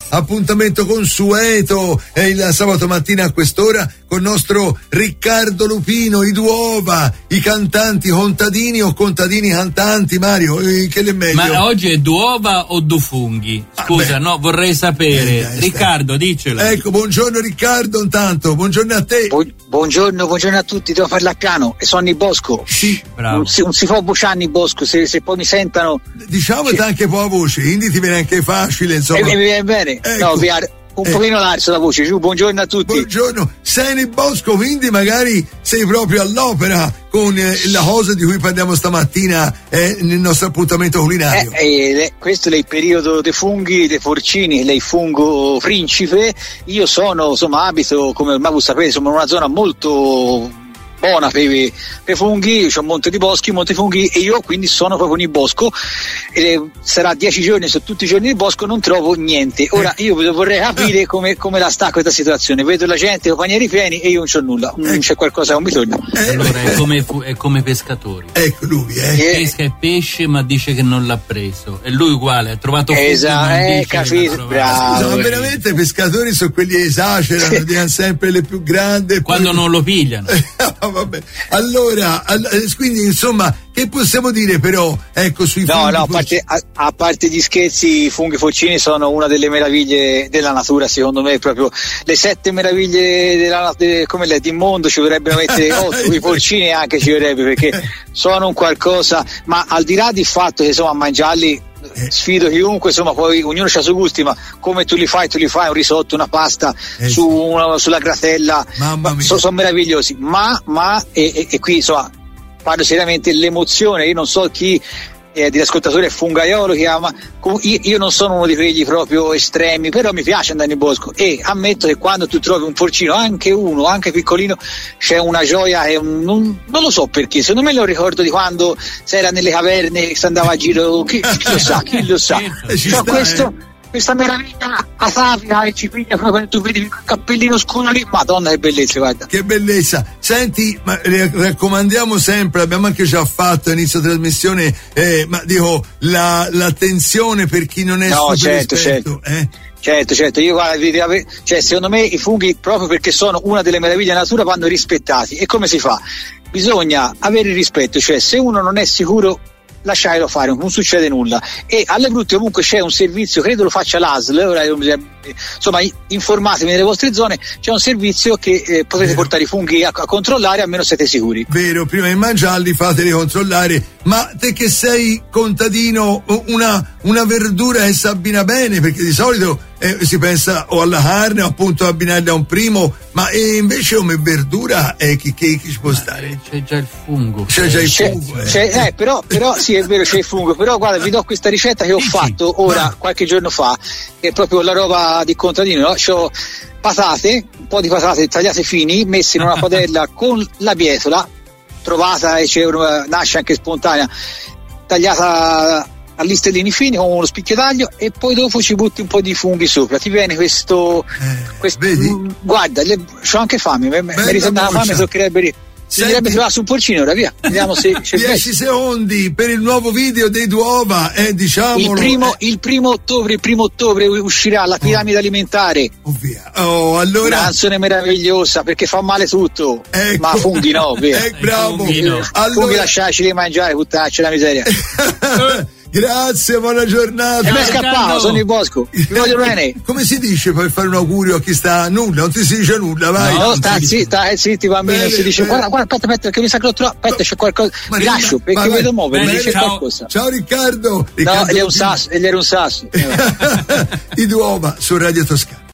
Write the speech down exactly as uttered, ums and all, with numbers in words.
appuntamento consueto è il sabato mattina a quest'ora con il nostro Riccardo Lupino, i Duova, i cantanti contadini o contadini cantanti. Mario, che è meglio? Ma oggi è Duova o Dufunghi? Scusa, ah, no, vorrei sapere. Eh, Riccardo, dicelo. Ecco, buongiorno Riccardo, intanto, buongiorno a te. Bu- buongiorno, buongiorno a tutti, devo parlare piano e sono in Bosco. Sì, bravo. Non si, non si può buciare in Bosco, se, se poi mi sentano. Diciamo che anche poca voce, quindi ti viene anche facile, insomma. E mi viene bene. Ecco. No, via, un eh. pochino l'arso la voce, giù, buongiorno a tutti. Buongiorno, sei nel bosco, quindi magari sei proprio all'opera con eh, la cosa di cui parliamo stamattina eh, nel nostro appuntamento culinario. Eh, eh, questo è il periodo dei funghi, dei porcini, lei fungo principe. Io sono, insomma, abito, come ormai voi sapete, sono in una zona molto buona per i funghi, c'è un monte di boschi, monte funghi, e io quindi sono proprio nel bosco, e sarà dieci giorni, su tutti i giorni del bosco non trovo niente. Ora io vorrei capire come, come la sta questa situazione, vedo la gente con i panieri pieni e io non c'ho nulla, non c'è qualcosa che non bisogna. Allora è come, è come pescatori, ecco lui eh. pesca il pesce ma dice che non l'ha preso, e lui uguale ha trovato funghi, esatto, eh, capito, bravo. No, veramente i pescatori sono quelli che esagerano, sì. Dicono sempre le più grandi quando poi non lo pigliano. Vabbè. Allora, quindi insomma, che possiamo dire però, ecco, sui no, funghi? No, a parte, a, a parte gli scherzi, i funghi porcini sono una delle meraviglie della natura, secondo me, proprio le sette meraviglie della, de, come le, di mondo ci vorrebbero mettere otto, i porcini anche ci vorrebbe, perché sono un qualcosa, ma al di là del fatto che insomma a mangiarli, sfido chiunque, insomma, poi ognuno ha i suoi gusti, ma come tu li fai, tu li fai un risotto, una pasta eh sì. su una, sulla gratella, sono, sono meravigliosi, ma, ma e, e, e qui insomma parlo seriamente, l'emozione, io non so chi eh, degli ascoltatori è fungaiolo che ama, io, io non sono uno di quelli proprio estremi, però mi piace andare in bosco e ammetto che quando tu trovi un porcino, anche uno, anche piccolino, c'è una gioia e un, non, non lo so perché, secondo me lo ricordo di quando si era nelle caverne, si andava a giro, chi, chi lo sa, chi lo sa, cioè, questo, eh. questa meraviglia atavica e ci piglia proprio, tu vedi il cappellino scuro lì, madonna che bellezza, guarda. Che bellezza. Senti, ma raccomandiamo sempre, abbiamo anche già fatto inizio trasmissione, eh, ma dico, la, l'attenzione per chi non è no, super certo, esperto, certo. Eh? Certo, certo, io guarda, cioè, secondo me i funghi, proprio perché sono una delle meraviglie della natura, vanno rispettati. E come si fa? Bisogna avere il rispetto, cioè se uno non è sicuro, lasciatelo fare, non succede nulla. E alle brutte comunque c'è un servizio, credo lo faccia l'A S L, ora, insomma informatevi nelle vostre zone, c'è un servizio che eh, potete Vero. portare i funghi a, a controllare, almeno siete sicuri. Vero, prima di mangiarli fateli controllare. Ma te che sei contadino, una, una verdura che si abbina bene, perché di solito eh, si pensa o alla carne o appunto abbinarla a un primo, ma eh, invece come verdura eh, chi, chi, chi ci può stare? C'è già il fungo. C'è già il c'è, fungo. Eh. C'è, eh, però, però sì, è vero, c'è il fungo, però guarda, vi do questa ricetta che ho fatto ora, ah. qualche giorno fa, che è proprio la roba di contadino, no? C'ho patate, un po' di patate tagliate fini, messe in una padella con la bietola, trovata e c'è una, nasce anche spontanea, tagliata a listellini fini con uno spicchio d'aglio, e poi dopo ci butti un po' di funghi sopra, ti viene questo, eh, questo mh, guarda, le, c'ho anche fame, mi risente la fame, toccherebbe si dovrebbe trovare su un porcino, ora via, vediamo se c'è dieci secondi per il nuovo video dei Duova, eh, diciamolo. Il primo, eh. il primo ottobre, il primo ottobre uscirà la piramide oh. alimentare. Ovvia. Oh, allora. Una canzone meravigliosa perché fa male tutto, ecco. ma funghi no, via. Eh, bravo. Funghi, no. Allora... funghi lasciaci di mangiare, puttaccia la miseria. Grazie, buona giornata. E mi è scappato, sono in bosco. Vi voglio bene. Come si dice per fare un augurio a chi sta a nulla? Non ti si dice nulla, vai. No, sta zitti, sta zitti, bambino. Non si dice, guarda, guarda, aspetta, aspetta, perché mi sa che l'ho trovato. Aspetta, c'è qualcosa. Mi lascio, perché vai, vedo muovere, dice qualcosa. Ciao Riccardo. Riccardo no, gli era un sasso, gli era un sasso. I Duova su Radio Toscana.